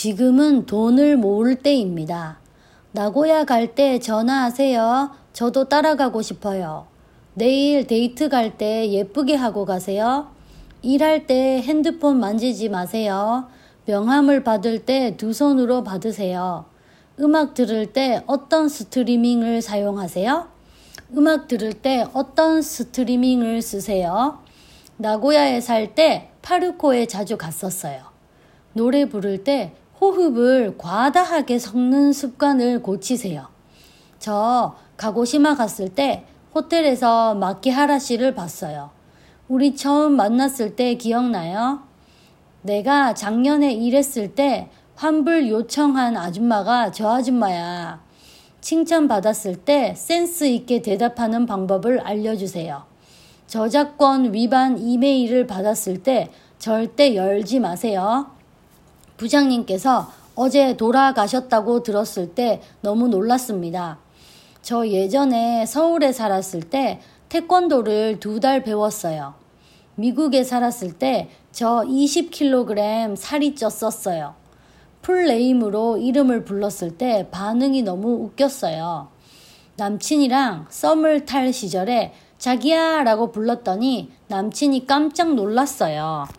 지금은 돈을 모을 때입니다. 나고야 갈 때 전화하세요. 저도 따라가고 싶어요. 내일 데이트 갈 때 예쁘게 하고 가세요. 일할 때 핸드폰 만지지 마세요. 명함을 받을 때 두 손으로 받으세요. 음악 들을 때 어떤 스트리밍을 사용하세요? 음악 들을 때 어떤 스트리밍을 쓰세요? 나고야에 살 때 파르코에 자주 갔었어요. 노래 부를 때 호흡을 과다하게 섞는 습관을 고치세요. 저 가고시마 갔을 때 호텔에서 마키하라 씨를 봤어요. 우리 처음 만났을 때 기억나요? 내가 작년에 일했을 때 환불 요청한 아줌마가 저 아줌마야. 칭찬받았을 때 센스 있게 대답하는 방법을 알려주세요. 저작권 위반 이메일을 받았을 때 절대 열지 마세요. 부장님께서 어제 돌아가셨다고 들었을 때 너무 놀랐습니다. 저 예전에 서울에 살았을 때 태권도를 2달 배웠어요. 미국에 살았을 때 저 20kg 살이 쪘었어요. 풀네임으로 이름을 불렀을 때 반응이 너무 웃겼어요. 남친이랑 썸을 탈 시절에 자기야 라고 불렀더니 남친이 깜짝 놀랐어요.